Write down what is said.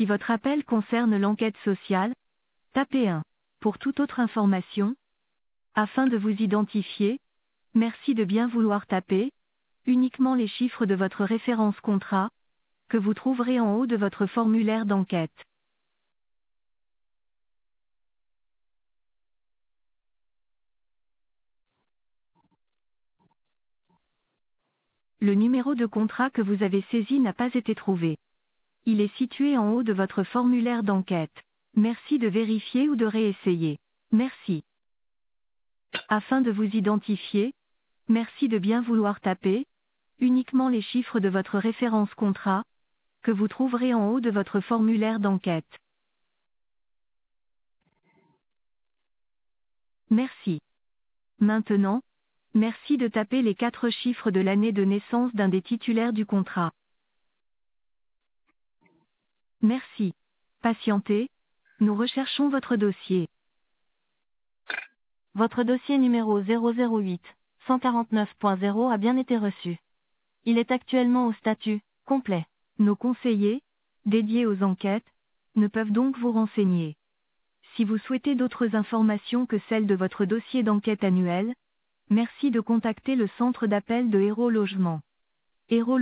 Si votre appel concerne l'enquête sociale, tapez 1. Pour toute autre information, afin de vous identifier, merci de bien vouloir taper uniquement les chiffres de votre référence contrat, que vous trouverez en haut de votre formulaire d'enquête. Le numéro de contrat que vous avez saisi n'a pas été trouvé. Il est situé en haut de votre formulaire d'enquête. Merci de vérifier ou de réessayer. Merci. Afin de vous identifier, merci de bien vouloir taper uniquement les chiffres de votre référence contrat, que vous trouverez en haut de votre formulaire d'enquête. Merci. Maintenant, merci de taper les 4 chiffres de l'année de naissance d'un des titulaires du contrat. Merci. Patientez, nous recherchons votre dossier. Votre dossier numéro 008 149.0 a bien été reçu. Il est actuellement au statut complet. Nos conseillers, dédiés aux enquêtes, ne peuvent donc vous renseigner. Si vous souhaitez d'autres informations que celles de votre dossier d'enquête annuel, merci de contacter le centre d'appel de Hérault Logement. Hérault